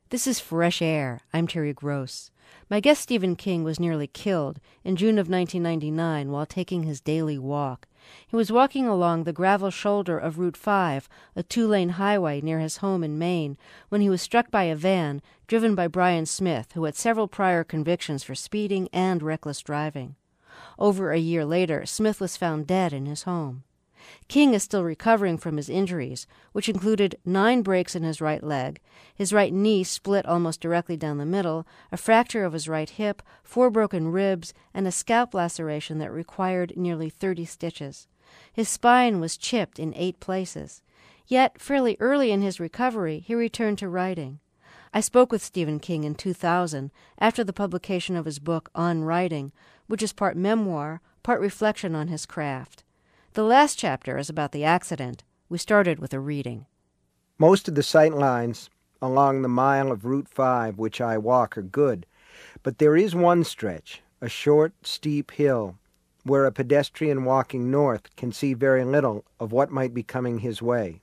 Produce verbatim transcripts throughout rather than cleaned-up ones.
This is Fresh Air. I'm Terry Gross. My guest Stephen King was nearly killed in June of nineteen ninety-nine while taking his daily walk. He was walking along the gravel shoulder of Route five, a two-lane highway near his home in Maine, when he was struck by a van driven by Brian Smith, who had several prior convictions for speeding and reckless driving. Over a year later, Smith was found dead in his home. King is still recovering from his injuries, which included nine breaks in his right leg, his right knee split almost directly down the middle, a fracture of his right hip, four broken ribs, and a scalp laceration that required nearly thirty stitches. His spine was chipped in eight places. Yet, fairly early in his recovery, he returned to writing. I spoke with Stephen King in two thousand, after the publication of his book On Writing, which is part memoir, part reflection on his craft. The last chapter is about the accident. We started with a reading. Most of the sight lines along the mile of Route five which I walk are good, but there is one stretch, a short, steep hill, where a pedestrian walking north can see very little of what might be coming his way.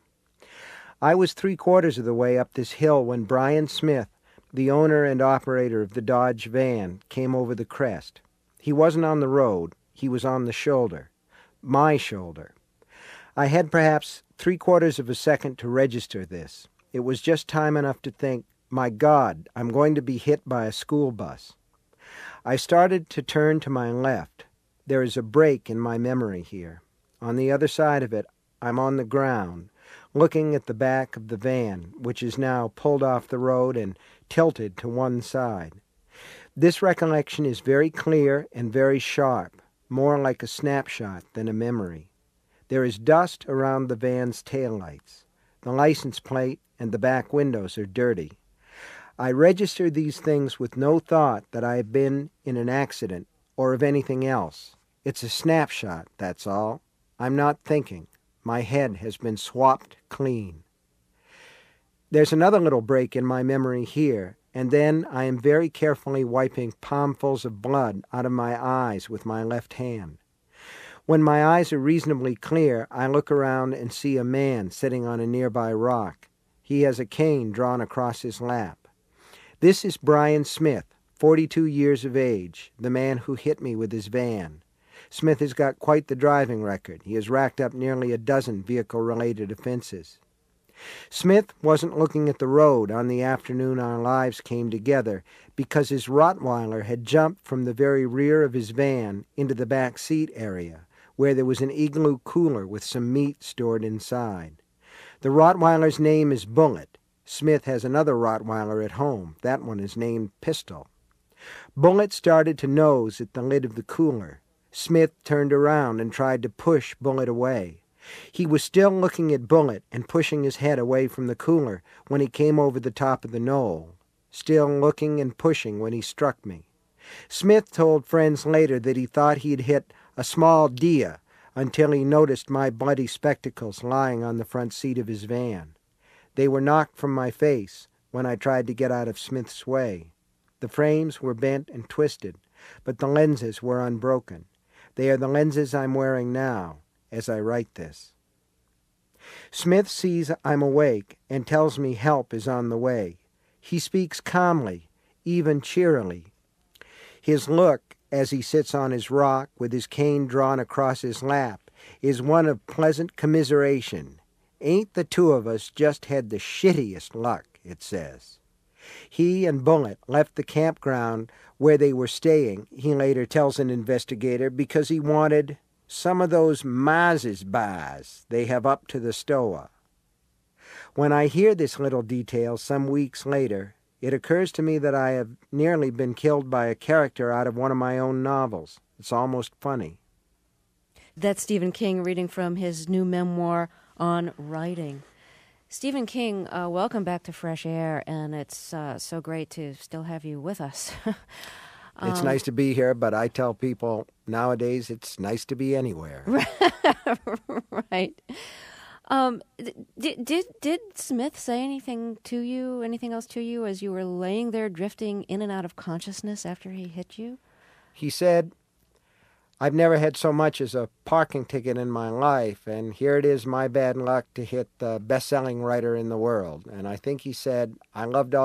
I was three-quarters of the way up this hill when Brian Smith, the owner and operator of the Dodge van, came over the crest. He wasn't on the road. He was on the shoulder. My shoulder. I had perhaps three-quarters of a second to register this. It was just time enough to think, my God, I'm going to be hit by a school bus. I started to turn to my left. There is a break in my memory here. On the other side of it, I'm on the ground, looking at the back of the van, which is now pulled off the road and tilted to one side. This recollection is very clear and very sharp, more like a snapshot than a memory. There is dust around the van's taillights. The license plate and the back windows are dirty. I register these things with no thought that I have been in an accident or of anything else. It's a snapshot, that's all. I'm not thinking. My head has been swapped clean. There's another little break in my memory here, and then I am very carefully wiping palmfuls of blood out of my eyes with my left hand. When my eyes are reasonably clear, I look around and see a man sitting on a nearby rock. He has a cane drawn across his lap. This is Brian Smith, forty-two years of age, the man who hit me with his van. Smith has got quite the driving record. He has racked up nearly a dozen vehicle-related offenses. Smith wasn't looking at the road on the afternoon our lives came together because his Rottweiler had jumped from the very rear of his van into the back seat area, where there was an igloo cooler with some meat stored inside. The Rottweiler's name is Bullet. Smith has another Rottweiler at home. That one is named Pistol. Bullet started to nose at the lid of the cooler. Smith turned around and tried to push Bullet away. He was still looking at Bullet and pushing his head away from the cooler when he came over the top of the knoll, still looking and pushing when he struck me. Smith told friends later that he thought he'd hit a small deer until he noticed my bloody spectacles lying on the front seat of his van. They were knocked from my face when I tried to get out of Smith's way. The frames were bent and twisted, but the lenses were unbroken. They are the lenses I'm wearing now as I write this. Smith sees I'm awake and tells me help is on the way. He speaks calmly, even cheerily. His look, as he sits on his rock with his cane drawn across his lap, is one of pleasant commiseration. Ain't the two of us just had the shittiest luck, it says. He and Bullet left the campground where they were staying, he later tells an investigator, because he wanted some of those Maz's bars they have up to the stoa. When I hear this little detail some weeks later, it occurs to me that I have nearly been killed by a character out of one of my own novels. It's almost funny. That's Stephen King reading from his new memoir, On Writing. Stephen King, uh, welcome back to Fresh Air, and it's uh, so great to still have you with us. um, it's nice to be here, but I tell people nowadays it's nice to be anywhere. Right. Um, did, did did Smith say anything to you, anything else to you as you were laying there drifting in and out of consciousness after he hit you? He said, I've never had so much as a parking ticket in my life, and here it is my bad luck to hit the best-selling writer in the world. And I think he said, I loved all